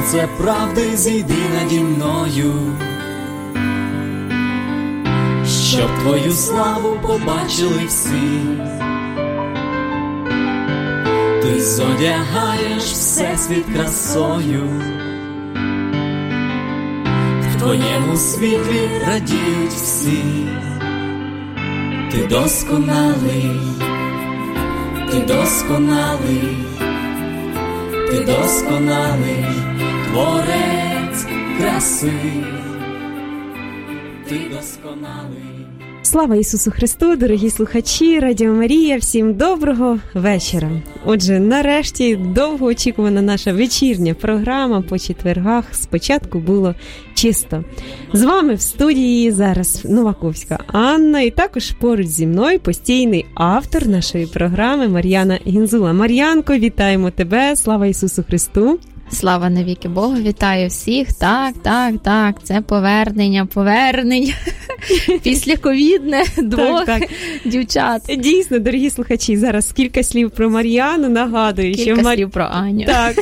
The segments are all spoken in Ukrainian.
Сонце правди зійди наді мною, щоб твою славу побачили всі. Ти зодягаєш всесвіт красою, в твоєму світлі радіють всі. Ти досконалий, ти досконалий, ти досконалий, творець краси, ти досконалий. Слава Ісусу Христу, дорогі слухачі, Радіо Марія, всім доброго вечора. Отже, нарешті довгоочікувана наша вечірня програма по четвергах спочатку було чисто. З вами в студії зараз Новаковська Анна і також поруч зі мною постійний автор нашої програми Мар'яна Гінзула. Мар'янко, вітаємо тебе, слава Ісусу Христу. Слава навіки Богу, вітаю всіх. Так, це повернення. Післяковідне двох дівчат. Дійсно, дорогі слухачі, зараз кілька слів про Мар'яну, нагадую. Кілька слів про Аню. Так.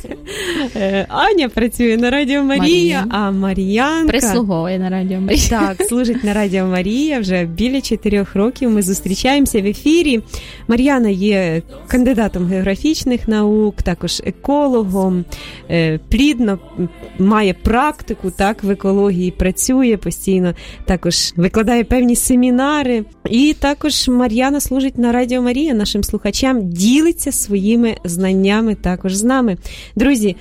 Аня працює на Радіо Марія, а Мар'янка... прислуговує на Радіо Марія. Так, служить на Радіо Марія вже біля 4 років. Ми зустрічаємося в ефірі. Мар'яна є кандидатом географічних наук, також екологом, плідно має практику, так, в екології, працює постійно, також викладає певні семінари. І також Мар'яна служить на Радіо Марія нашим слухачам, ділиться своїми знаннями також з нами. Друзі,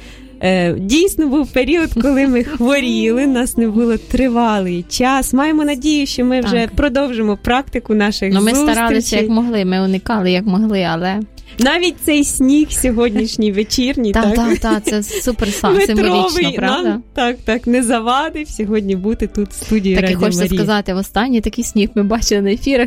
дійсно був період, коли ми хворіли, нас не було тривалий час. Маємо надію, що ми вже продовжимо практику наших зустрічей. Ми старалися як могли, ми уникали як могли, але... Навіть цей сніг сьогоднішній вечірній, так, це супер символічно, правда? Нам, так, не завадив сьогодні бути тут в студії Радіо Марія. Так і хочеться сказати, останній такий сніг ми бачили на ефірах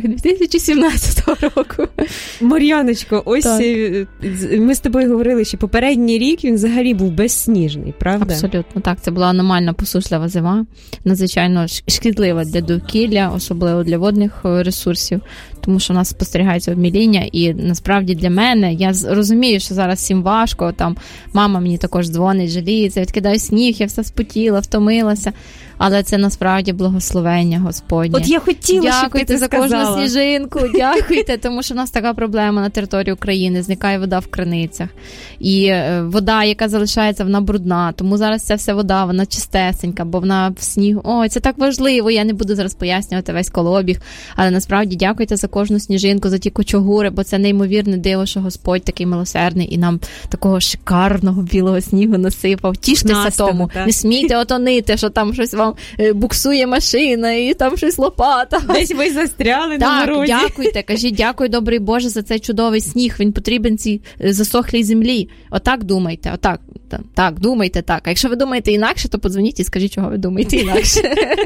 2017 року. Мар'яночко, ось ми з тобою говорили, що попередній рік він взагалі був безсніжний, правда? Абсолютно, так, це була аномально посушлива зима, надзвичайно шкідлива для довкілля, особливо для водних ресурсів, тому що у нас спостерігається обміління, і насправді для мене, я розумію, що зараз всім важко, там мама мені також дзвонить, жаліється, відкидаю сніг, я все спотіла, втомилася, але це насправді благословення Господнє. От я хотіла, щоб ти за кожну сніжинку, дякуйте, тому що у нас така проблема на території України, зникає вода в криницях, і вода, яка залишається, вона брудна, тому зараз ця вся вода, вона чистесенька, бо вона в снігу, ой, це так важливо, я не буду зараз пояснювати весь колобіг, але насправді дякуйте за кожну сніжинку, за ті кучугури, бо це неймовірне диво, що Господь такий милосердний і нам такого шикарного білого снігу насипав. Тіштеся тому. Так. Не смійте отонити, що там щось вам буксує машина і там щось лопата. Десь ви застряли на дорозі. Так, дякуйте. Кажіть, дякую, добрий Боже, за цей чудовий сніг. Він потрібен цій засохлій землі. Отак думайте. Так, думайте так. А якщо ви думаєте інакше, то подзвоніть і скажіть, чого ви думаєте інакше.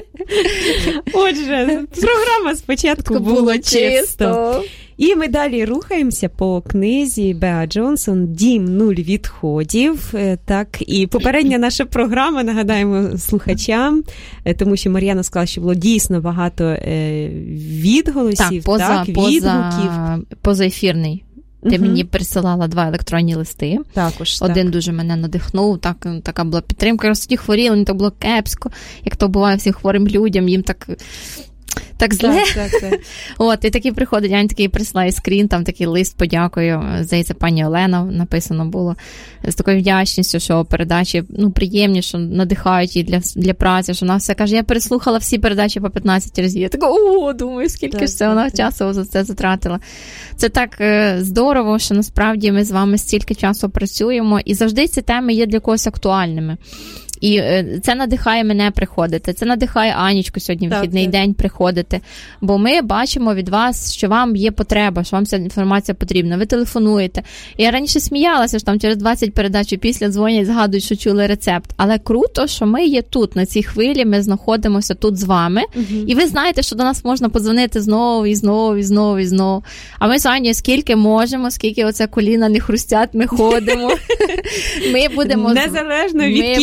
Отже, програма спочатку було чисто. І ми далі рухаємося по книзі Беа Джонсон «Дім 0 відходів». Так, і попередня наша програма, нагадаємо слухачам, тому що Мар'яна сказала, що було дійсно багато відголосів, відгуків. Позаефірний. Ти мені присилала 2 електронні листи. Також, один дуже мене надихнув, така була підтримка. Я тоді хворіла, мені так було кепсько, як то буває всім хворим людям, їм так зле. Так. От, і такий приходить, я такий присилаю скрін, там такий лист, подякую, здається, пані Олена написано було, з такою вдячністю, що передачі, приємні, що надихають її для праці, що вона все каже, я переслухала всі передачі по 15 разів. Я така, думаю, скільки ж це вона часу за це затратила. Це так здорово, що насправді ми з вами стільки часу працюємо, і завжди ці теми є для когось актуальними. І це надихає мене приходити, це надихає Анічку сьогодні вихідний день приходити, бо ми бачимо від вас, що вам є потреба, що вам ця інформація потрібна, ви телефонуєте. Я раніше сміялася, що там через 20 передач після дзвонять, згадують, що чули рецепт, але круто, що ми є тут, на цій хвилі, ми знаходимося тут з вами, і ви знаєте, що до нас можна подзвонити знову і знову і знову і знову. А ми з Анею скільки можемо, скільки оце коліна не хрустять, ми ходимо. Ми будемо... Незалежно від кількості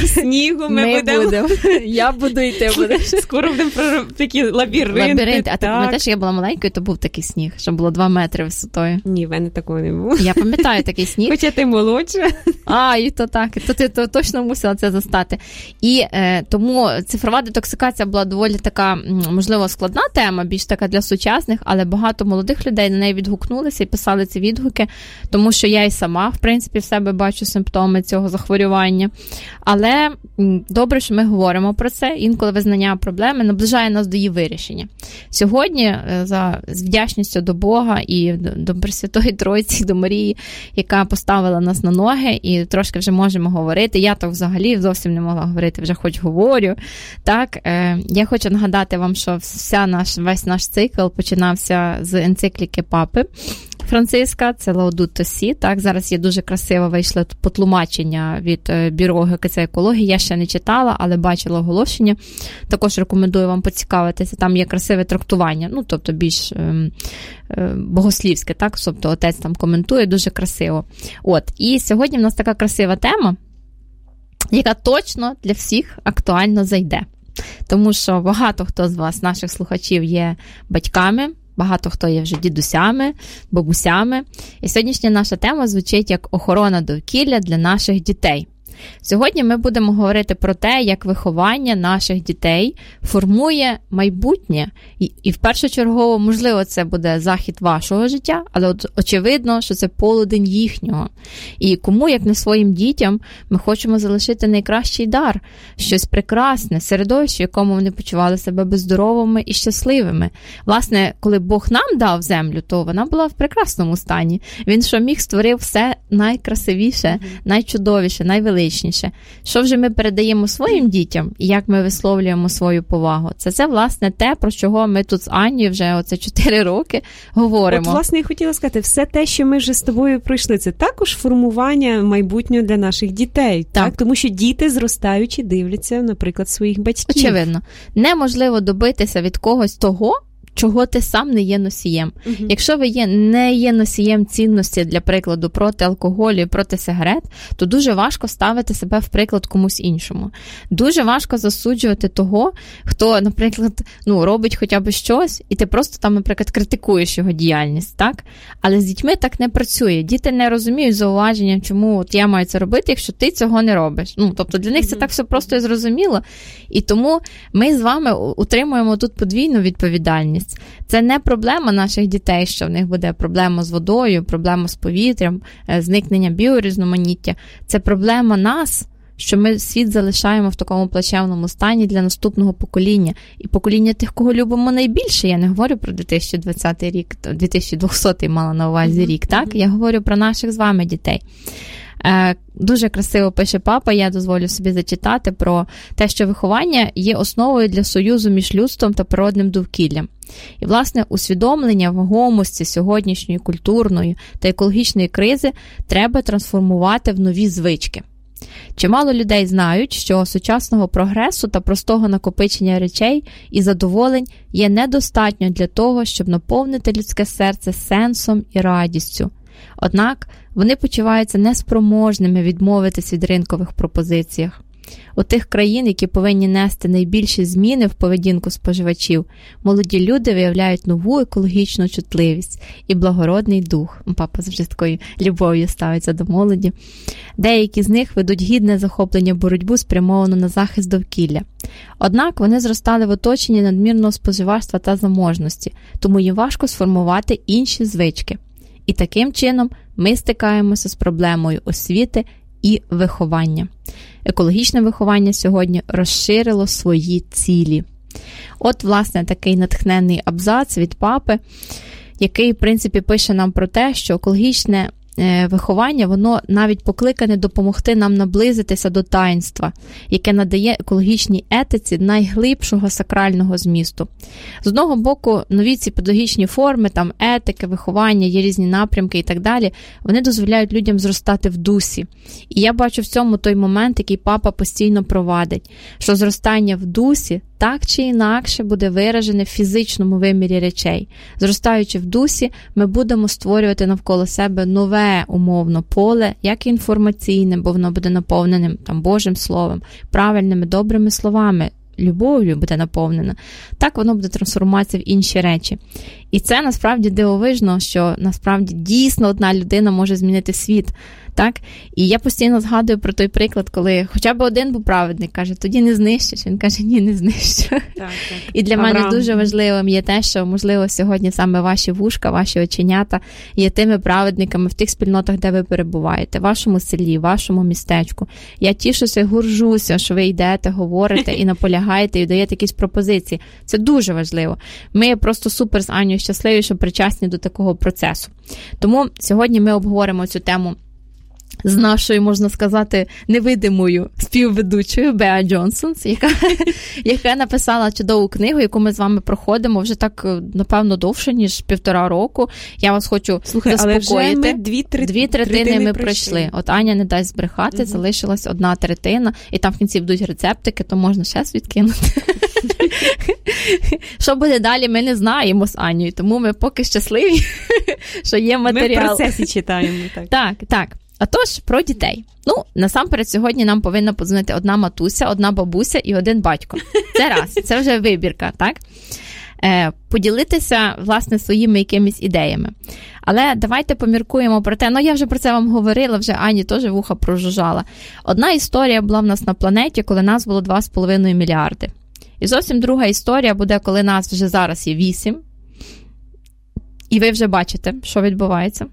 снігу ми будемо. Я буду йти. Скоро будемо про такі лабіринти. А ти пам'ятаєш, я була маленькою, то був такий сніг, що було 2 метри висотою. Ні, в мене такого не було. Я пам'ятаю такий сніг. Хоча ти молодша. І то так. То ти точно мусила це застати. І тому цифрова детоксикація була доволі така, можливо, складна тема, більш така для сучасних, але багато молодих людей на неї відгукнулися і писали ці відгуки, тому що я і сама, в принципі, в себе бачу симптоми цього захворювання. Але добре, що ми говоримо про це. Інколи визнання проблеми наближає нас до її вирішення. Сьогодні, з вдячністю до Бога і до Пресвятої Тройці, до Марії, яка поставила нас на ноги, і трошки вже можемо говорити. Я так взагалі зовсім не могла говорити, вже хоч говорю. Так, я хочу нагадати вам, що весь наш цикл починався з енцикліки Папи Франциска, це Лаудето Сі. Так, зараз є дуже красиво, вийшло потлумачення від Бюро ГКЦ екології. Я ще не читала, але бачила оголошення. Також рекомендую вам поцікавитися. Там є красиве трактування, тобто більш богослівське, так, тобто отець там коментує дуже красиво. І сьогодні в нас така красива тема, яка точно для всіх актуально зайде. Тому що багато хто з вас, наших слухачів, є батьками, багато хто є вже дідусями, бабусями. І сьогоднішня наша тема звучить як охорона довкілля для наших дітей. Сьогодні ми будемо говорити про те, як виховання наших дітей формує майбутнє. І в першочергово, можливо, це буде захід вашого життя, але очевидно, що це полудень їхнього. І кому, як не своїм дітям, ми хочемо залишити найкращий дар, щось прекрасне, середовище, в якому вони почували себе здоровими і щасливими. Власне, коли Бог нам дав землю, то вона була в прекрасному стані. Він, що міг, створив все найкрасивіше, найчудовіше, найвеличніше. Що вже ми передаємо своїм дітям і як ми висловлюємо свою повагу? Це власне, те, про чого ми тут з Анною вже 4 роки говоримо. Власне, я хотіла сказати, все те, що ми вже з тобою пройшли, це також формування майбутнього для наших дітей. Так? Тому що діти, зростаючи, дивляться, наприклад, своїх батьків. Очевидно. Неможливо добитися від когось того, чого ти сам не є носієм. Якщо ви не є носієм цінності, для прикладу, проти алкоголю, проти сигарет, то дуже важко ставити себе в приклад комусь іншому. Дуже важко засуджувати того, хто, наприклад, робить хоча б щось, і ти просто там, наприклад, критикуєш його діяльність, так? Але з дітьми так не працює. Діти не розуміють зауваження, чому я маю це робити, якщо ти цього не робиш. Тобто для них це так все просто і зрозуміло. І тому ми з вами утримуємо тут подвійну відповідальність. Це не проблема наших дітей, що в них буде проблема з водою, проблема з повітрям, зникнення біорізноманіття. Це проблема нас, що ми світ залишаємо в такому плачевному стані для наступного покоління. І покоління тих, кого любимо найбільше. Я не говорю про 2020 рік, 2200 мала на увазі рік, так? Я говорю про наших з вами дітей. Дуже красиво пише папа, я дозволю собі зачитати про те, що виховання є основою для союзу між людством та природним довкіллям. І, власне, усвідомлення вагомості сьогоднішньої культурної та екологічної кризи треба трансформувати в нові звички. Чимало людей знають, що сучасного прогресу та простого накопичення речей і задоволень є недостатньо для того, щоб наповнити людське серце сенсом і радістю. Однак вони почуваються неспроможними відмовитись від ринкових пропозиціях. У тих країн, які повинні нести найбільші зміни в поведінку споживачів, молоді люди виявляють нову екологічну чутливість і благородний дух. Папа завжди з такою любов'ю ставиться до молоді. Деякі з них ведуть гідне захоплення боротьбу, спрямовану на захист довкілля. Однак вони зростали в оточенні надмірного споживацтва та заможності, тому їм важко сформувати інші звички. І таким чином ми стикаємося з проблемою освіти і виховання. Екологічне виховання сьогодні розширило свої цілі. Власне, такий натхненний абзац від папи, який, в принципі, пише нам про те, що екологічне виховання, воно навіть покликане допомогти нам наблизитися до таїнства, яке надає екологічній етиці найглибшого сакрального змісту. З одного боку, нові ці педагогічні форми, там етики, виховання, є різні напрямки і так далі, вони дозволяють людям зростати в дусі. І я бачу в цьому той момент, який папа постійно провадить, що зростання в дусі – так чи інакше буде виражене в фізичному вимірі речей. Зростаючи в дусі, ми будемо створювати навколо себе нове умовно поле, як інформаційне, бо воно буде наповненим там Божим Словом, правильними, добрими словами, любов'ю буде наповнено. Так воно буде трансформуватися в інші речі. І це насправді дивовижно, що насправді дійсно одна людина може змінити світ. Так? І я постійно згадую про той приклад, коли хоча б один був праведник, каже, тоді не знищиш. Він каже, ні, не знищу. Так. І для мене дуже важливим є те, що, можливо, сьогодні саме ваші вушка, ваші оченята є тими праведниками в тих спільнотах, де ви перебуваєте, в вашому селі, в вашому містечку. Я тішуся, горжуся, що ви йдете, говорите і наполягаєте, і даєте якісь пропозиції. Це дуже важливо. Ми просто супер з Анею щасливі, що причасні до такого процесу. Тому сьогодні ми обговоримо цю тему з нашою, можна сказати, невидимою співведучою Беа Джонсонс, яка написала чудову книгу, яку ми з вами проходимо вже так, напевно, довше, ніж 1,5 року. Я вас хочу заспокоїти. Але вже ми дві третини ми пройшли. От Аня не дасть збрехати, залишилась 1/3, і там в кінці будуть рецептики, то можна ще відкинути. Що буде далі, ми не знаємо з Анею, тому ми поки щасливі, що є матеріал. Ми в процесі читаємо. Так. Отож, про дітей. Насамперед, сьогодні нам повинна подзвонити одна матуся, одна бабуся і один батько. Це раз, це вже вибірка, так? Поділитися, власне, своїми якимись ідеями. Але давайте поміркуємо про те, я вже про це вам говорила, вже Ані теж вуха прожужжала. Одна історія була в нас на планеті, коли нас було 2,5 мільярди. І зовсім друга історія буде, коли нас вже зараз є 8. І ви вже бачите, що відбувається.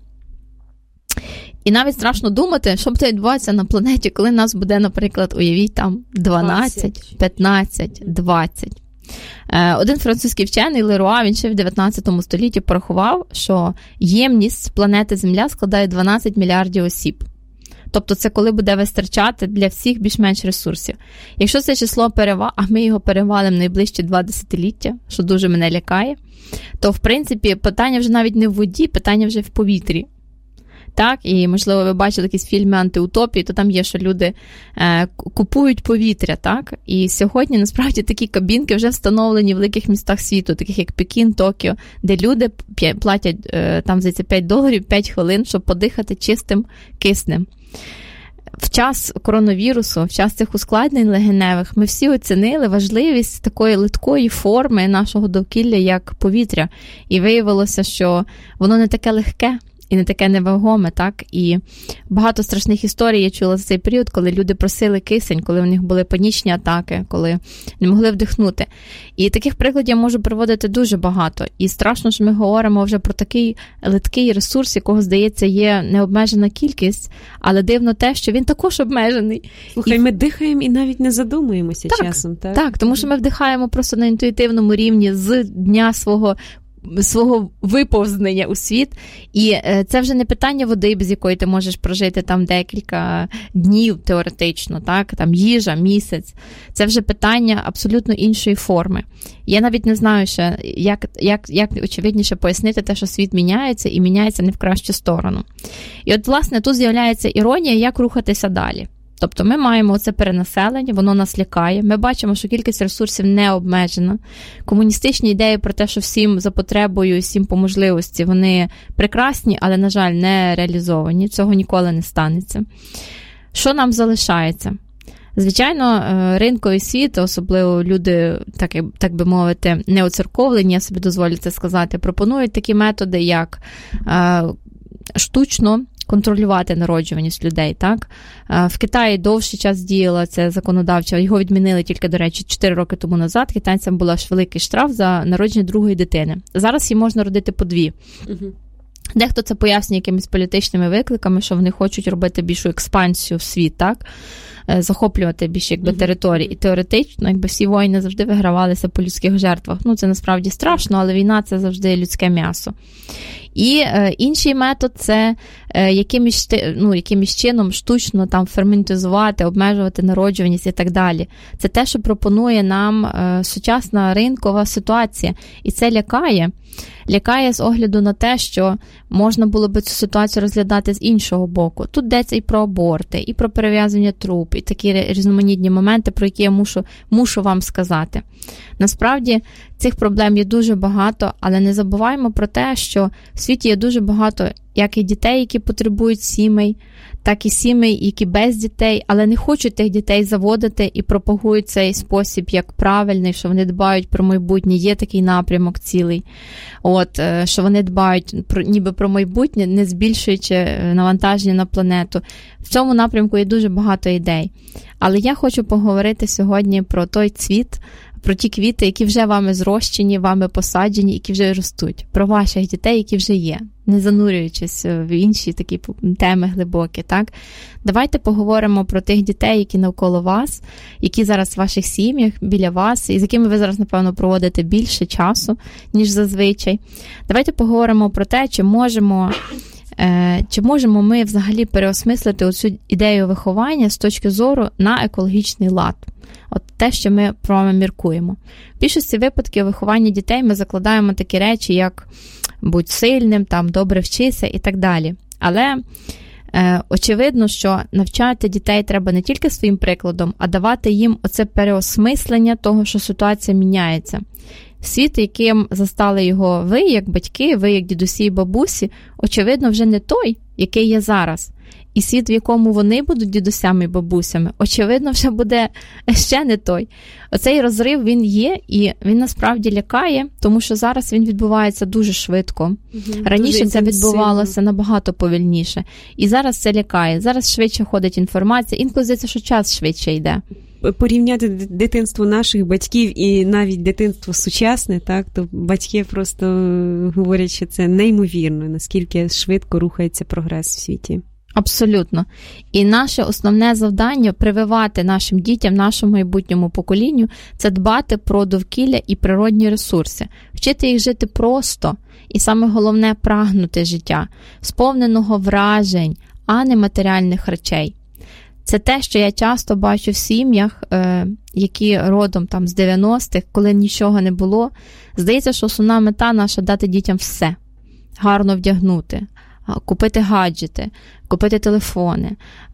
І навіть страшно думати, що буде відбуватися на планеті, коли нас буде, наприклад, уявіть, там 12, 15, 20. Один французький вчений Леруа, він ще в 19 столітті порахував, що ємність планети Земля складає 12 мільярдів осіб. Тобто це коли буде вистачати для всіх більш-менш ресурсів. Якщо це число а ми його перевалимо найближчі 2 десятиліття, що дуже мене лякає, то, в принципі, питання вже навіть не в воді, питання вже в повітрі. Так, і, можливо, ви бачили якісь фільми антиутопії, то там є, що люди купують повітря, так? І сьогодні, насправді, такі кабінки вже встановлені в великих містах світу, таких як Пекін, Токіо, де люди платять, там, здається, $5, 5 хвилин, щоб подихати чистим киснем. В час коронавірусу, в час цих ускладнень легеневих, ми всі оцінили важливість такої литкої форми нашого довкілля, як повітря. І виявилося, що воно не таке легке, і не таке невагоме, так? І багато страшних історій я чула за цей період, коли люди просили кисень, коли в них були панічні атаки, коли не могли вдихнути. І таких прикладів я можу приводити дуже багато. І страшно, що ми говоримо вже про такий литкий ресурс, якого, здається, є необмежена кількість, але дивно те, що він також обмежений. Слухай, ми дихаємо і навіть не задумуємося часом, так? Так, тому що ми вдихаємо просто на інтуїтивному рівні з дня свого виповзнення у світ. І це вже не питання води, без якої ти можеш прожити там декілька днів теоретично, так? Там їжа, місяць. Це вже питання абсолютно іншої форми. Я навіть не знаю ще, як очевидніше пояснити те, що світ міняється, і міняється не в кращу сторону. І от, власне, тут з'являється іронія, як рухатися далі. Тобто ми маємо це перенаселення, воно нас лякає. Ми бачимо, що кількість ресурсів не обмежена. Комуністичні ідеї про те, що всім за потребою і всім по можливості, вони прекрасні, але, на жаль, не реалізовані. Цього ніколи не станеться. Що нам залишається? Звичайно, ринковий світ, особливо люди, так би мовити, неоцерковлені, я собі дозволю це сказати, пропонують такі методи, як штучно контролювати народжуваність людей, так? В Китаї довший час діяло це законодавчо, його відмінили тільки, до речі, 4 роки тому назад. Китайцям був великий штраф за народження другої дитини. Зараз її можна родити по 2. Дехто це пояснює якимись політичними викликами, що вони хочуть робити більшу експансію в світ, так? Захоплювати більше території. І теоретично, всі воїни завжди вигравалися по людських жертвах. Це насправді страшно, але війна – це завжди людське м'ясо. І інший метод – це якимось чином штучно там ферментизувати, обмежувати народжуваність і так далі. Це те, що пропонує нам сучасна ринкова ситуація. І це лякає. Лякає з огляду на те, що можна було би цю ситуацію розглядати з іншого боку. Тут йдеться і про аборти, і про перев'язання труб, і такі різноманітні моменти, про які я мушу вам сказати. Насправді, цих проблем є дуже багато, але не забуваємо про те, що в світі є дуже багато як і дітей, які потребують сімей, так і сімей, які без дітей, але не хочуть тих дітей заводити і пропагують цей спосіб як правильний, що вони дбають про майбутнє, є такий напрямок цілий. Що вони дбають ніби про майбутнє, не збільшуючи навантаження на планету. В цьому напрямку є дуже багато ідей. Але я хочу поговорити сьогодні про той цвіт, про ті квіти, які вже вами зрощені, вами посаджені, які вже ростуть. Про ваших дітей, які вже є, не занурюючись в інші такі теми глибокі, так? Давайте поговоримо про тих дітей, які навколо вас, які зараз в ваших сім'ях, біля вас, і з якими ви зараз, напевно, проводите більше часу, ніж зазвичай. Давайте поговоримо про те, чи можемо ми взагалі переосмислити оцю ідею виховання з точки зору на екологічний лад. От те, що ми про вами міркуємо. В більшості випадків виховання дітей ми закладаємо такі речі, як будь сильним, там, добре вчися і так далі. Але очевидно, що навчати дітей треба не тільки своїм прикладом, а давати їм оце переосмислення того, що ситуація міняється. Світ, яким застали його ви, як батьки, ви, як дідусі і бабусі, очевидно, вже не той, який є зараз. І світ, в якому вони будуть дідусями і бабусями, очевидно, вже буде ще не той. Оцей розрив, він є, і він насправді лякає, тому що зараз він відбувається дуже швидко. Раніше це відбувалося набагато повільніше. І зараз це лякає. Зараз швидше ходить інформація. Інколи здається, що час швидше йде. Порівняти дитинство наших батьків і навіть дитинство сучасне, так, то батьки просто говорять, що це неймовірно, наскільки швидко рухається прогрес в світі. Абсолютно. І наше основне завдання – прививати нашим дітям, нашому майбутньому поколінню – це дбати про довкілля і природні ресурси, вчити їх жити просто і, саме головне, прагнути життя, сповненого вражень, а не матеріальних речей. Це те, що я часто бачу в сім'ях, які родом там з 90-х, коли нічого не було. Здається, що основна мета наша – дати дітям все. Гарно вдягнути, купити гаджети, купити телефони,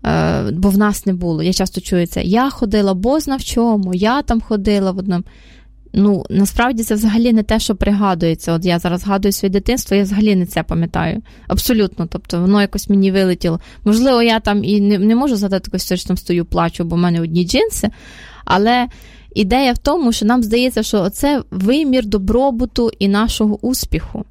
бо в нас не було. Я часто чую це. Я ходила бозна в чому, я там ходила в одному. Насправді це взагалі не те, що пригадується. От я зараз згадую своє дитинство, я взагалі не це пам'ятаю. Абсолютно. Тобто воно якось мені вилетіло. Можливо, я там і не можу згадати якось, що там стою, плачу, бо в мене одні джинси. Але ідея в тому, що нам здається, що це вимір добробуту і нашого успіху.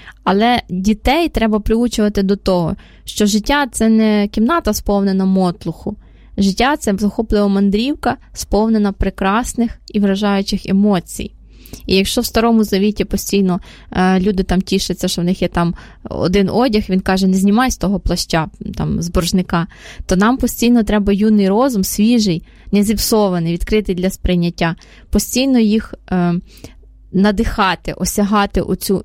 Але дітей треба приучувати до того, що життя – це не кімната, сповнена мотлуху. Життя – це захоплива мандрівка, сповнена прекрасних і вражаючих емоцій. І якщо в Старому Завіті постійно люди там тішаться, що в них є там один одяг, він каже, не знімай з того плаща, там, з боржника, то нам постійно треба юний розум, свіжий, не зіпсований, відкритий для сприйняття. Постійно їх надихати, осягати оцю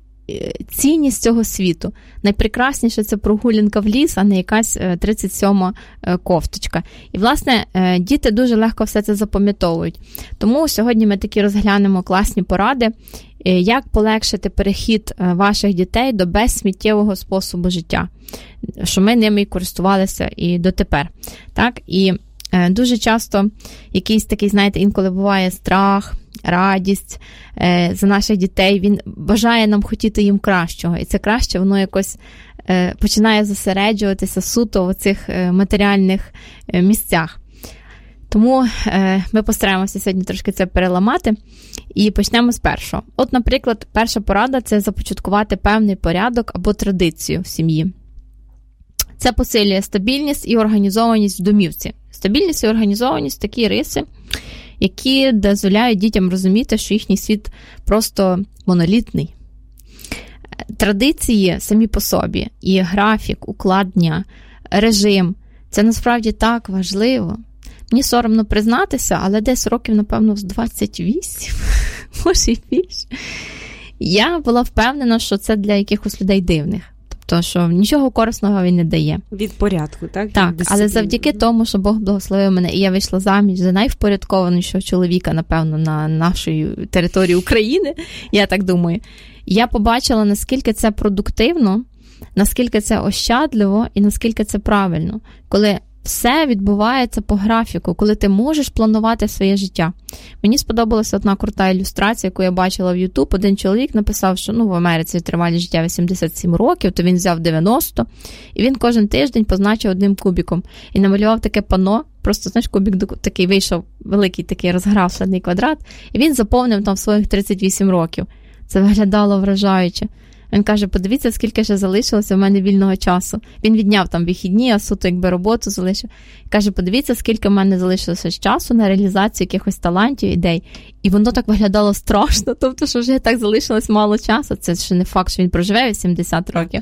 цінність цього світу. Найпрекрасніше – це прогулянка в ліс, а не якась 37-ма кофточка. І, власне, діти дуже легко все це запам'ятовують. Тому сьогодні ми такі розглянемо класні поради, як полегшити перехід ваших дітей до безсміттєвого способу життя, що ми ними і користувалися і дотепер. Так? І дуже часто якийсь такий, знаєте, інколи буває страх, радість за наших дітей, він бажає нам хотіти їм кращого. І це краще, воно якось починає зосереджуватися суто в цих матеріальних місцях. Тому ми постараємося сьогодні трошки це переламати і почнемо з першого. От, наприклад, перша порада – це започаткувати певний порядок або традицію в сім'ї. Це посилює стабільність і організованість в домівці. Стабільність і організованість – такі риси, які дозволяють дітям розуміти, що їхній світ просто монолітний. Традиції самі по собі, і графік, уклад дня, режим – це насправді так важливо. Мені соромно признатися, але десь років, напевно, з 28, може і більше. Я була впевнена, що це для якихось людей дивних. Тобто, що нічого корисного він не дає. Від порядку, так? Так, але завдяки тому, що Бог благословив мене, і я вийшла заміж за найвпорядкованішого чоловіка, напевно, на нашій території України, я так думаю, я побачила, наскільки це продуктивно, наскільки це ощадливо і наскільки це правильно, коли все відбувається по графіку, коли ти можеш планувати своє життя. Мені сподобалася одна крута ілюстрація, яку я бачила в YouTube. Один чоловік написав, що в Америці тривалість життя 87 років, то він взяв 90, і він кожен тиждень позначив одним кубиком. І намалював таке панно, просто, знаєш, кубик такий вийшов, великий такий розграфлений квадрат, і він заповнив там своїх 38 років. Це виглядало вражаюче. Він каже, подивіться, скільки ще залишилося в мене вільного часу. Він відняв там вихідні, а суто якби роботу залишив. Каже, подивіться, скільки в мене залишилося часу на реалізацію якихось талантів, ідей. І воно так виглядало страшно, тобто, що вже так залишилось мало часу. Це ще не факт, що він проживе 80 років.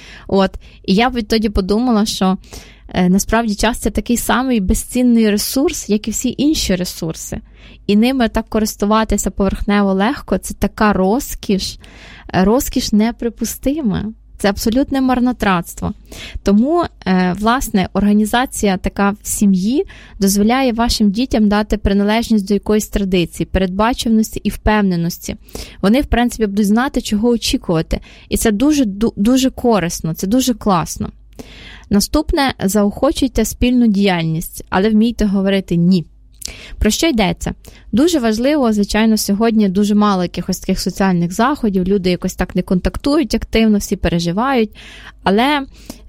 І я відтоді подумала, що насправді час – це такий самий безцінний ресурс, як і всі інші ресурси. І ними так користуватися поверхнево легко – це така розкіш неприпустима. Це абсолютне марнотратство. Тому, власне, організація така в сім'ї дозволяє вашим дітям дати приналежність до якоїсь традиції, передбачуваності і впевненості. Вони, в принципі, будуть знати, чого очікувати. І це дуже, дуже корисно, це дуже класно. Наступне – заохочуйте спільну діяльність, але вмійте говорити «ні». Про що йдеться? Дуже важливо, звичайно, сьогодні дуже мало якихось таких соціальних заходів, люди якось так не контактують активно, всі переживають, але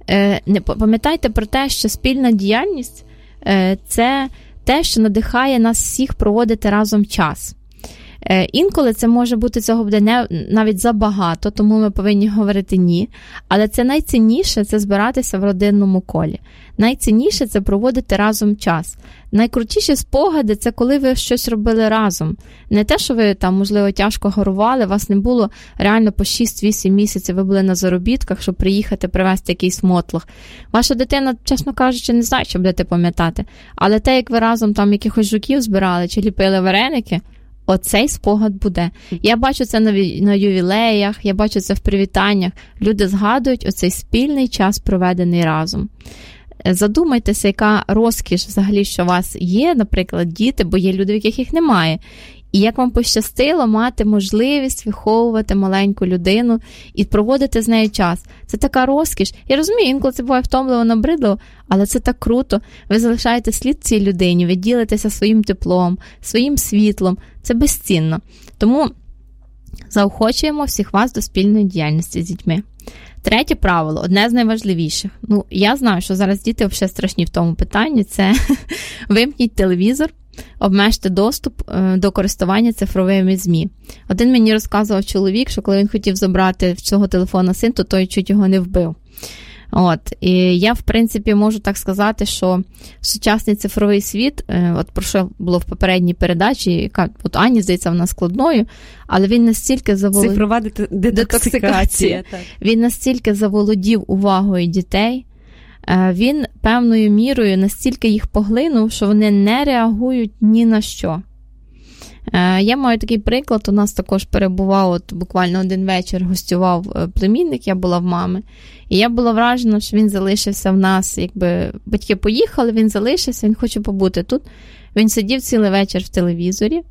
пам'ятайте про те, що спільна діяльність – це те, що надихає нас всіх проводити разом час. Інколи це може бути, цього буде навіть забагато, тому ми повинні говорити «ні», але це найцінніше – це збиратися в родинному колі. Найцінніше – це проводити разом час. Найкрутіші спогади – це коли ви щось робили разом. Не те, що ви там, можливо, тяжко горували, вас не було реально по 6-8 місяців, ви були на заробітках, щоб приїхати, привезти якийсь мотлох. Ваша дитина, чесно кажучи, не знає, що будете пам'ятати. Але те, як ви разом там якихось жуків збирали чи ліпили вареники, оцей спогад буде. Я бачу це на ювілеях, я бачу це в привітаннях. Люди згадують оцей спільний час, проведений разом. Задумайтеся, яка розкіш взагалі, що у вас є, наприклад, діти, бо є люди, в яких їх немає. І як вам пощастило мати можливість виховувати маленьку людину і проводити з нею час. Це така розкіш. Я розумію, інколи це буває втомливо, набридливо, але це так круто. Ви залишаєте слід цій людині, ви ділитеся своїм теплом, своїм світлом. Це безцінно. Тому заохочуємо всіх вас до спільної діяльності з дітьми. Третє правило, одне з найважливіших. Я знаю, що зараз діти взагалі страшні в тому питанні. Це вимкніть телевізор, обмежте доступ до користування цифровими ЗМІ. Один мені розказував чоловік, що коли він хотів забрати в цього телефона син, то той чуть його не вбив. І я, в принципі, можу так сказати, що сучасний цифровий світ, про що було в попередній передачі, яка, Ані, здається, вона складною, але він настільки заволодів... Цифрова детоксикація. Він настільки заволодів увагою дітей, він певною мірою настільки їх поглинув, що вони не реагують ні на що. Я маю такий приклад, у нас також перебував, буквально один вечір гостював племінник, я була в мами, і я була вражена, що він залишився в нас, якби батьки поїхали, він залишився, він хоче побути тут. Він сидів цілий вечір в телевізорі,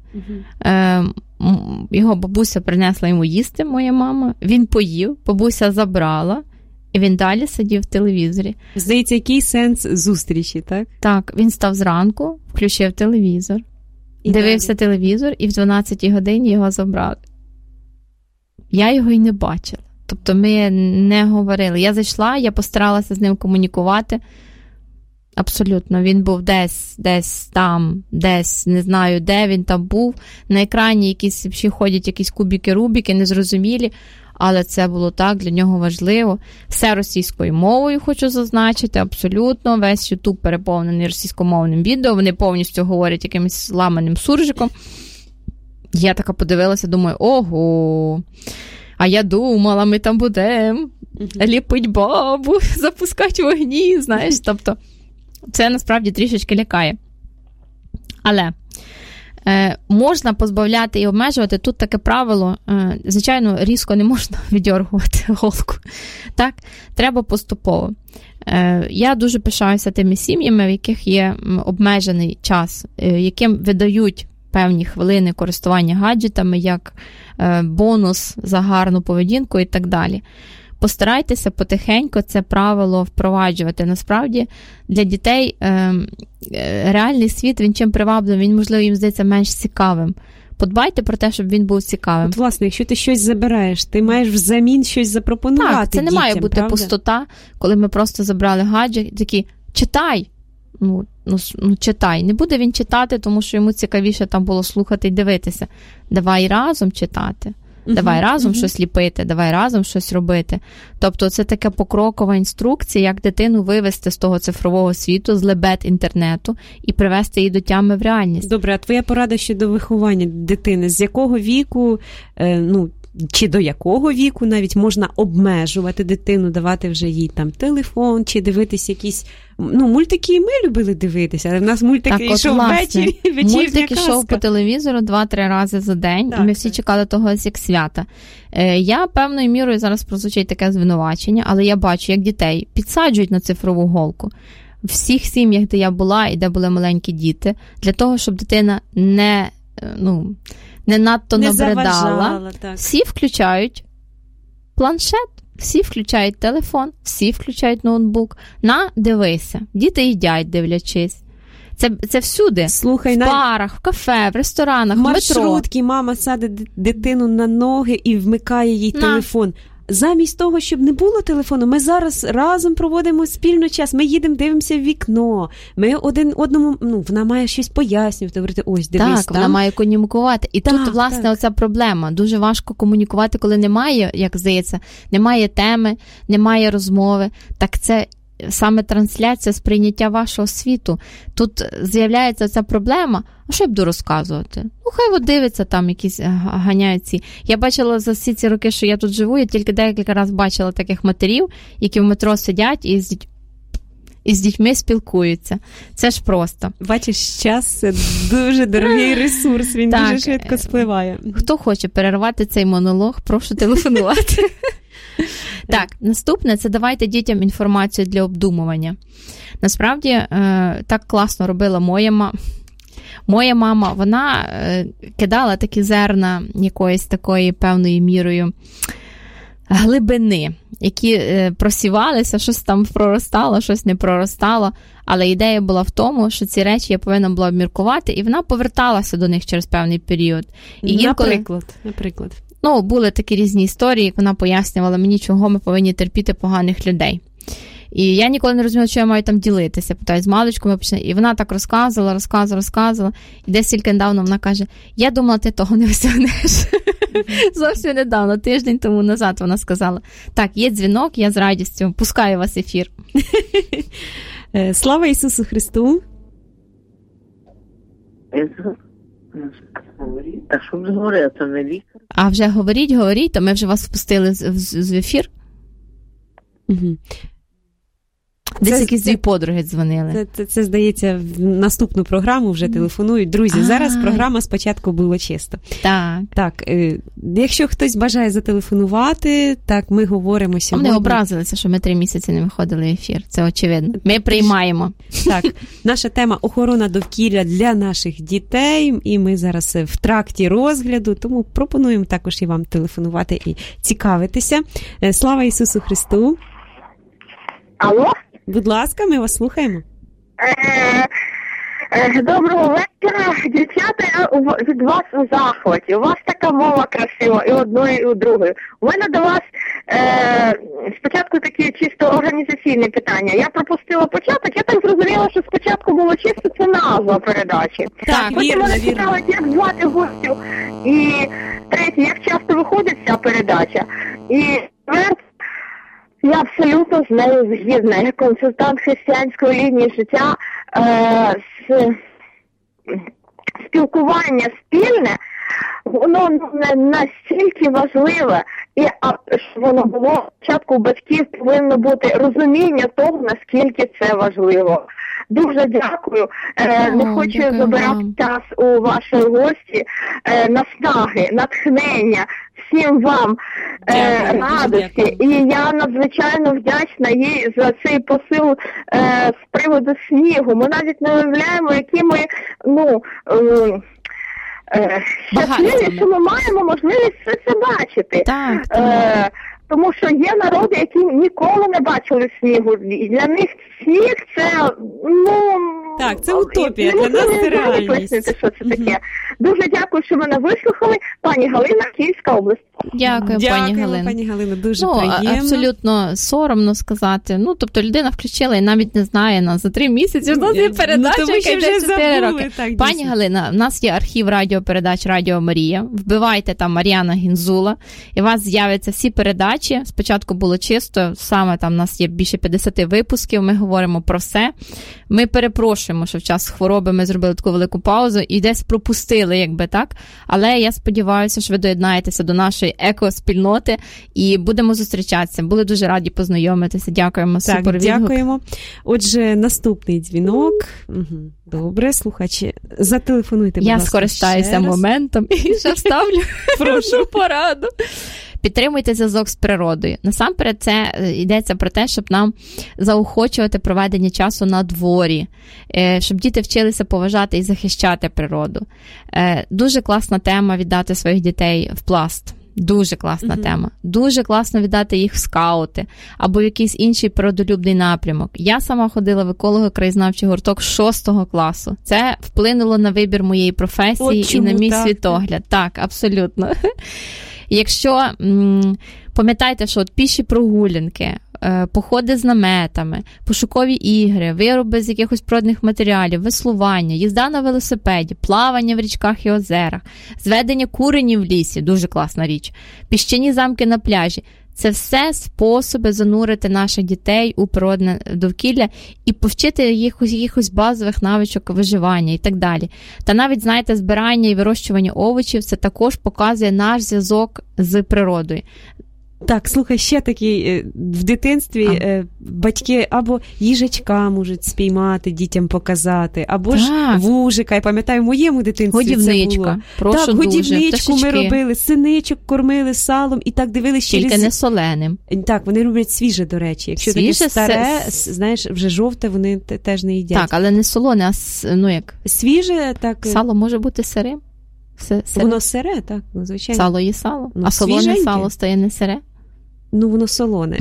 його бабуся принесла йому їсти, моя мама, він поїв, бабуся забрала, і він далі сидів в телевізорі. Здається, який сенс зустрічі, так? Так, він став зранку, включив телевізор, дивився телевізор, і в 12-й годині його забрали. Я його й не бачила. Тобто ми не говорили. Я зайшла, я постаралася з ним комунікувати. Абсолютно. Він був десь там, десь, не знаю, де він там був. На екрані якісь ще ходять якісь кубики-рубіки, незрозумілі. Але це було так для нього важливо. Все російською мовою, хочу зазначити, абсолютно. Весь YouTube переповнений російськомовним відео. Вони повністю говорять якимось ламаним суржиком. Я така подивилася, думаю, ого, а я думала, ми там будемо ліпить бабу, запускати вогні, знаєш. Тобто, це насправді трішечки лякає. Але Можна позбавляти і обмежувати. Тут таке правило, звичайно, різко не можна віддергувати голку. Так? Треба поступово. Я дуже пишаюся тими сім'ями, в яких є обмежений час, яким видають певні хвилини користування гаджетами, як бонус за гарну поведінку і так далі. Постарайтеся потихеньку це правило впроваджувати. Насправді, для дітей реальний світ, він чим привабливий, він, можливо, їм здається менш цікавим. Подбайте про те, щоб він був цікавим. От, власне, якщо ти щось забираєш, ти маєш взамін щось запропонувати дітям, так, це не має бути правда? пустота, коли ми просто забрали гаджет, такі, читай. Ну, читай. Не буде він читати, тому що йому цікавіше там було слухати і дивитися. Давай разом читати. Давай разом щось ліпити, давай разом щось робити. Тобто це така покрокова інструкція, як дитину вивести з того цифрового світу, з лебед інтернету і привести її до тями в реальність. Добре, а твоя порада щодо виховання дитини? З якого віку, чи до якого віку навіть можна обмежувати дитину, давати вже їй там телефон, чи дивитися якісь... мультики ми любили дивитися, але в нас мультики йшов ввечері, мультик йшов по телевізору 2-3 рази за день, і ми всі чекали того як свята. Я певною мірою, зараз прозвучить таке звинувачення, але я бачу, як дітей підсаджують на цифрову голку. В всіх сім'ях, де я була і де були маленькі діти, для того, щоб дитина не надто набридала, всі включають планшет, всі включають телефон, всі включають ноутбук. Дивися. Діти їдять, дивлячись. Це всюди. Слухай, в парах, в кафе, в ресторанах, в метро. Маршрутки, мама садить дитину на ноги і вмикає їй телефон. Замість того, щоб не було телефону, ми зараз разом проводимо спільно час. Ми їдемо, дивимося в вікно. Ми один одному, вона має щось пояснювати, говорити, ось, дивись, так, вона має комунікувати. І тут, власне, оця проблема. Дуже важко комунікувати, коли немає, як здається, немає теми, немає розмови. Так це саме трансляція сприйняття вашого світу. Тут з'являється ця проблема. А що я буду розказувати? Хай дивиться там якісь ганяють ці. Я бачила за всі ці роки, що я тут живу, я тільки декілька разів бачила таких матерів, які в метро сидять і з дітьми спілкуються. Це ж просто. Бачиш, час – це дуже дорогий ресурс, він дуже швидко спливає. Хто хоче перервати цей монолог, прошу телефонувати. Так, наступне – це давайте дітям інформацію для обдумування. Насправді, так класно робила моя мама, вона кидала такі зерна якоїсь такої певною мірою глибини, які просівалися, щось там проростало, щось не проростало, але ідея була в тому, що ці речі я повинна була обміркувати, і вона поверталася до них через певний період. І Наприклад. Були такі різні історії, як вона пояснювала мені, чого ми повинні терпіти поганих людей. І я ніколи не розуміла, що я маю там ділитися. Питаю, з маличком, і вона так розказувала. І десь тільки недавно вона каже, я думала, ти того не осягнеш. Зовсім недавно, тиждень тому назад вона сказала, так, є дзвінок, я з радістю пускаю вас в ефір. Слава Ісусу Христу! А що вже говорить, це не лікар? А вже говоріть, то ми вже вас впустили в ефір. Угу. Десь якісь дві подруги дзвонили. Це, здається, в наступну програму вже телефонують. Друзі, зараз програма «Спочатку було чисто». Так, якщо хтось бажає зателефонувати, так, ми говоримо сьогодні. Вони образилися, що ми 3 місяці не виходили в ефір. Це очевидно. Ми приймаємо. Так, наша тема – охорона довкілля для наших дітей. І ми зараз в тракті розгляду, тому пропонуємо також і вам телефонувати і цікавитися. Слава Ісусу Христу! Алло? Будь ласка, ми вас слухаємо. Доброго вечора, дівчата, від вас у захваті. У вас така мова красива, і одної, і у другої. У мене до вас спочатку такі чисто організаційні питання. Я пропустила початок, я так зрозуміла, що спочатку було чисто це назва передачі. Так, вірно. Мене цікавить, як звати гостів. І третє, як часто виходить ця передача. І я абсолютно з нею згідна. Я консультант християнської лінії життя. Спілкування спільне, воно настільки важливе, і щоб воно було спочатку у батьків повинно бути розуміння того, наскільки це важливо. Дуже дякую. Не хочу забирати час у вашої гості. Наснаги, натхнення, всім вам радості. І я надзвичайно вдячна їй за цей посил з приводу снігу. Ми навіть не уявляємо, які ми, щасливі, що ми маємо можливість все це бачити. Так. Тому що є народи, які ніколи не бачили снігу. І для них сніг це, Так, це утопія, для нас це реальність. Що це таке. Дуже дякую, що мене вислухали. Пані Галина, Київська область. Дякую, пані Галина. Пані Галина, дуже приємно. Абсолютно соромно сказати. Тобто людина включила і навіть не знає нас за 3 місяці. У нас є передача, яка йде 4 роки. Так, пані Галина, в нас є архів радіопередач Радіо Марія. Вбивайте там Мар'яна Гінзула, і у вас з'являться всі передачі. Спочатку було чисто, саме там у нас є більше 50 випусків, ми говоримо про все. Ми перепрошуємо, що в час хвороби ми зробили таку велику паузу і десь пропустили, так. Але я сподіваюся, що ви доєднаєтеся до нашої екоспільноти і будемо зустрічатися. Були дуже раді познайомитися. Дякуємо. Так, супер відгук. Дякуємо. Отже, наступний дзвінок. Добре, слухачі, зателефонуйте, будь ласка, я скористаюся моментом і ще вставлю прошу пораду. Підтримуйте зв'язок з природою. Насамперед, це йдеться про те, щоб нам заохочувати проведення часу на дворі, щоб діти вчилися поважати і захищати природу. Дуже класна тема віддати своїх дітей в пласт. Дуже класна тема. Дуже класно віддати їх в скаути або в якийсь інший природолюбний напрямок. Я сама ходила в еколого-краєзнавчий гурток з 6 класу. Це вплинуло на вибір моєї професії і на мій світогляд. Так, абсолютно. Якщо, пам'ятайте, що піші прогулянки, походи з наметами, пошукові ігри, вироби з якихось природних матеріалів, веслування, їзда на велосипеді, плавання в річках і озерах, зведення куренів в лісі, дуже класна річ, піщані замки на пляжі. Це все способи занурити наших дітей у природне довкілля і повчити їх якихось базових навичок виживання і так далі. Та навіть, знаєте, збирання і вирощування овочів – це також показує наш зв'язок з природою. Так, слухай, ще такий, в дитинстві батьки або їжачка можуть спіймати, дітям показати, або ж вужика. Я пам'ятаю, в моєму дитинстві це було. Прошу так, годівничку дуже, ми робили, синичок кормили салом і так дивилися через... Тільки не соленим. Так, вони роблять свіже, до речі. Якщо таке старе, знаєш, вже жовте, вони теж не їдять. Так, але не солоне, а як? Свіже, так. Сало може бути сирим? Воно сире, так, звичайно. Сало є сало, а солоне сало стає не сире? Воно солоне.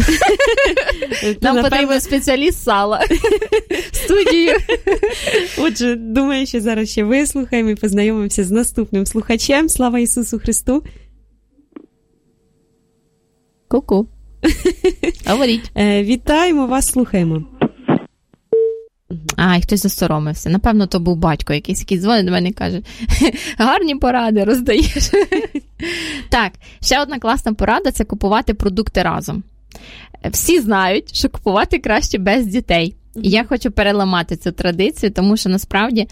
Нам потрібен спеціаліст сала в студію. Отже, думаю, що зараз ще вислухаємо і познайомимося з наступним слухачем. Слава Ісусу Христу! Ку-ку. Говоріть. Вітаємо вас, слухаємо. І хтось засоромився. Напевно, то був батько якийсь, який дзвонить до мене і каже, гарні поради роздаєш. Так, ще одна класна порада – це купувати продукти разом. Всі знають, що купувати краще без дітей. І я хочу переламати цю традицію, тому що насправді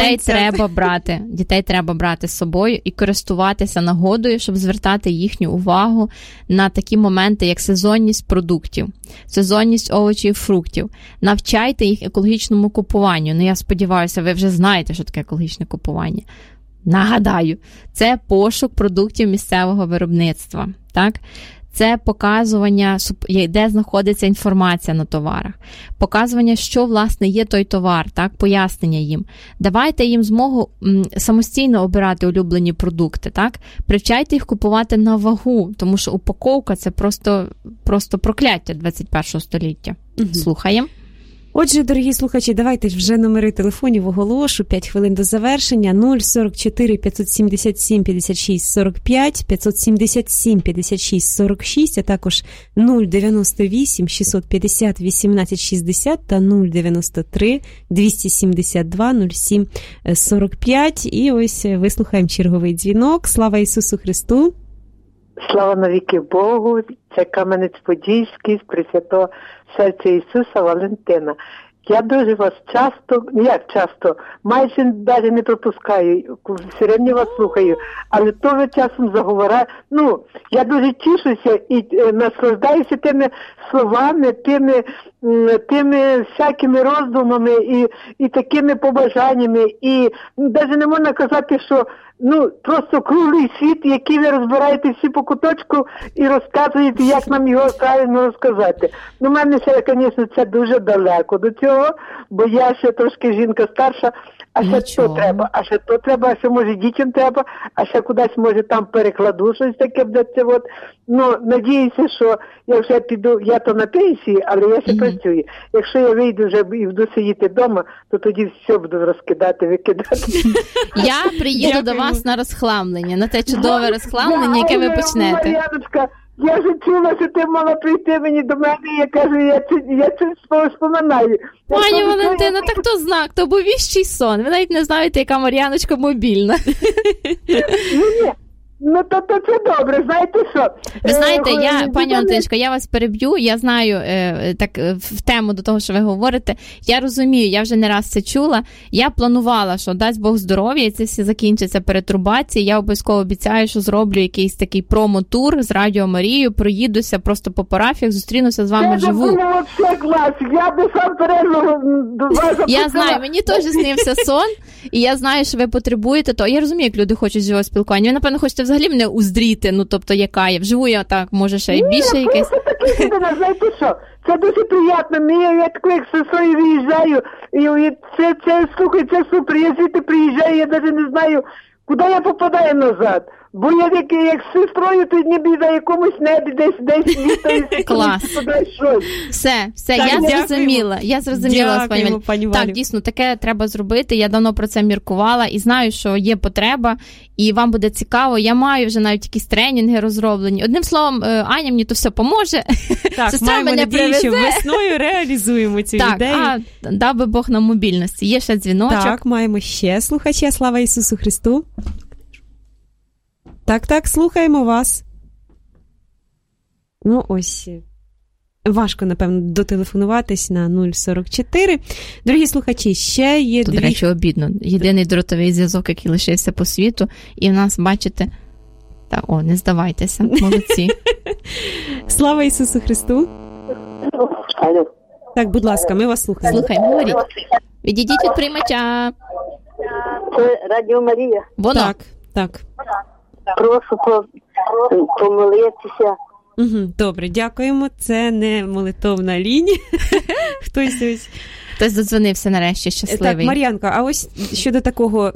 дітей треба брати з собою і користуватися нагодою, щоб звертати їхню увагу на такі моменти, як сезонність продуктів, сезонність овочів і фруктів. Навчайте їх екологічному купуванню. Я сподіваюся, ви вже знаєте, що таке екологічне купування. Нагадаю, це пошук продуктів місцевого виробництва, так? Це показування, де знаходиться інформація на товарах. Показування, що, власне, є той товар, так, пояснення їм. Давайте їм змогу самостійно обирати улюблені продукти, так. Привчайте їх купувати на вагу, тому що упаковка – це просто прокляття 21 століття. Слухаємо. Отже, дорогі слухачі, давайте вже номери телефонів оголошу. 5 хвилин до завершення. 044 577 56 45, 577 56 46, а також 098 650 18 60 та 093 272 07 45. І ось вислухаємо черговий дзвінок. Слава Ісусу Христу! Слава навіки Богу! Це Кам'янець-Подільський з Пресвятого Серця Ісуса Валентина. Я дуже вас майже навіть не пропускаю, все рівно вас слухаю, але то ви часом заговораю. Я дуже тішуся і наслаждаюся тими словами, тими тими всякими роздумами і такими побажаннями, і навіть не можна казати, що просто круглий світ, який ви розбираєте всі по куточку і розказуєте, як нам його правильно розказати. У мене ще, звісно, це дуже далеко до цього, бо я ще трошки жінка старша, а ще то треба, а ще може дітям треба, а ще кудись, може, там перекладу щось таке буде це от. Надіюся, що я вже піду, я то на пенсії, але я ще працюю. Якщо я вийду вже і буду сидіти вдома, то тоді все буду розкидати, викидати. Я приїду до вас на розхламлення, на те чудове розхламлення, яке ви почнете. Мар'яночка, я ж чула, що ти мала прийти мені до мене, і я кажу, я це споминаю. Пані Валентина, так то знак, то був віщий сон. Ви навіть не знаєте, яка Мар'яночка мобільна. Ні. То це добре, знаєте що? Ви знаєте, пані Валентиночка, я вас переб'ю, я знаю, так, в тему до того, що ви говорите, я розумію, я вже не раз це чула, я планувала, що дасть Бог здоров'я, і це все закінчиться перетурбації, я обов'язково обіцяю, що зроблю якийсь такий промо-тур з Радіо Марією, проїдуся просто по парафіях, зустрінуся з вами вживу. Це було все клас, я би сам пережив до вас. Я знаю, мені теж снився сон, і я знаю, що ви потребуєте того. Я розумію, як люди хочуть живого спілкування. Ви, напевно, хочете взагалі мене уздріти, тобто яка я. Вживу я так, може, ще й більше якесь. Ні, таке людина, знаєте що? Це дуже приємно. Я таку, як з сестрою виїжджаю, і слухай, це супер. Я звідти приїжджаю, я навіть не знаю, куди я попадаю назад. Бо я як з сестрою, то ніби на якомусь небі десь літаю. Клас. Все, так, я зрозуміла вас, пані Валю. Так, дійсно, таке треба зробити. Я давно про це міркувала і знаю, що є потреба, і вам буде цікаво. Я маю вже навіть якісь тренінги розроблені. Одним словом, Аня мені то все поможе. Так, маємо надію, що весною реалізуємо цю ідею. Так, дав би Бог нам мобільності. Є ще дзвіночок. Так, маємо ще слухача. Слава Ісусу Христу. Так, слухаємо вас. Ось, важко, напевно, дотелефонуватись на 044. Дорогі слухачі, ще є Тут, до речі, обідно. Єдиний дротовий зв'язок, який лишився по світу, і в нас, бачите, не здавайтеся, молодці. Слава Ісусу Христу. Алло. Так, будь ласка, ми вас слухаємо. Слухаємо, говоріть. Відійдіть від приймача. Це Радіо Марія. Воно. Так. Прошу помолитися. Добре, дякуємо. Це не молитовна лінія. Хтось додзвонився нарешті, щасливий. Так, Мар'янка, а ось щодо такого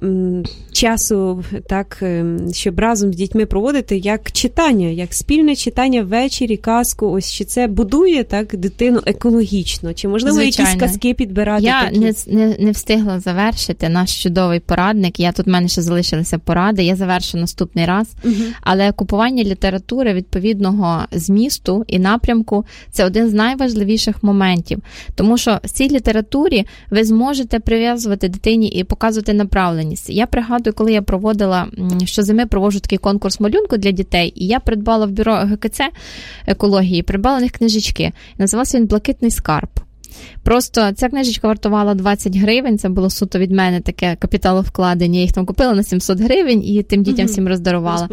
часу, так, щоб разом з дітьми проводити, як читання, як спільне читання ввечері, казку, ось чи це будує так дитину екологічно? Чи можливо якісь казки підбирати? Я не встигла завершити наш чудовий порадник. В мене ще залишилися поради, я завершу наступний раз. Але купування літератури відповідного змісту і напрямку – це один з найважливіших моментів. Тому що в цій літературі ви зможете прив'язувати дитині і показувати направленість. Я пригадую, коли я щозими проводжу такий конкурс малюнку для дітей, і я придбала в бюро ГКЦ екології, придбала в них книжечки. Називався він «Блакитний скарб». Просто ця книжечка вартувала 20 гривень, це було суто від мене таке капіталовкладення. Я їх там купила на 700 гривень і тим дітям всім роздарувала.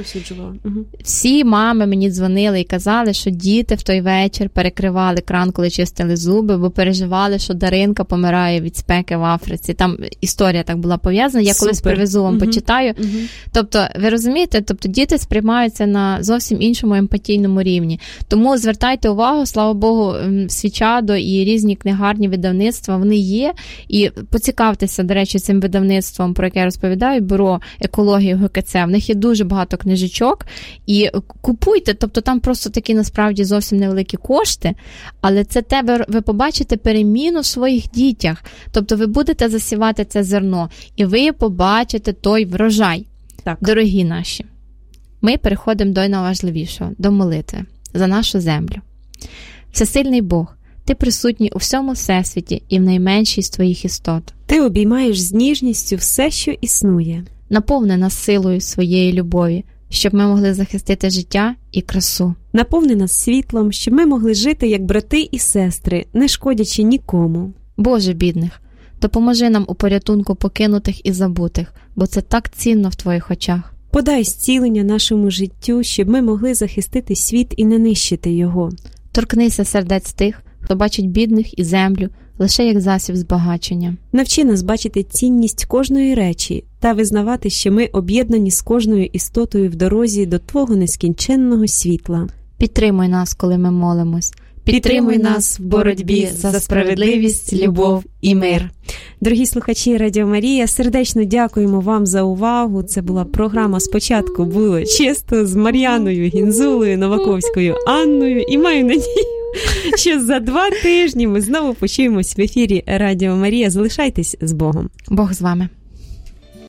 Всі мами мені дзвонили і казали, що діти в той вечір перекривали кран, коли чистили зуби, бо переживали, що Даринка помирає від спеки в Африці. Там історія так була пов'язана, я колись привезу вам, почитаю. Тобто, ви розумієте, діти сприймаються на зовсім іншому емпатійному рівні. Тому звертайте увагу, слава Богу, Свічадо і різні книгарні видавництва, вони є, і поцікавтеся, до речі, цим видавництвом, про яке я розповідаю, бюро екології ГКЦ, в них є дуже багато книжечок, і купуйте, тобто там просто такі, насправді, зовсім невеликі кошти, але це ви побачите переміну в своїх дітях, тобто ви будете засівати це зерно, і ви побачите той врожай. Так. Дорогі наші, ми переходимо до найважливішого, до молитви за нашу землю. Всесильний Бог, Ти присутній у всьому всесвіті і в найменшій з твоїх істот. Ти обіймаєш з ніжністю все, що існує. Наповни нас силою своєї любові, щоб ми могли захистити життя і красу. Наповни нас світлом, щоб ми могли жити як брати і сестри, не шкодячи нікому. Боже бідних, допоможи нам у порятунку покинутих і забутих, бо це так цінно в твоїх очах. Подай зцілення нашому життю, щоб ми могли захистити світ і не нищити його. Торкнися сердець тих, хто бачить бідних і землю лише як засіб збагачення. Навчи нас бачити цінність кожної речі та визнавати, що ми об'єднані з кожною істотою в дорозі до Твого нескінченного світла. Підтримуй нас, коли ми молимось. Підтримуй нас в боротьбі за справедливість, любов і мир. Дорогі слухачі Радіо Марія, сердечно дякуємо вам за увагу. Це була програма «Спочатку було чисто» з Мар'яною Гінзулею, Новаковською Анною. І маю надію, що за 2 тижні ми знову почуємось в ефірі Радіо Марія. Залишайтесь з Богом. Бог з вами.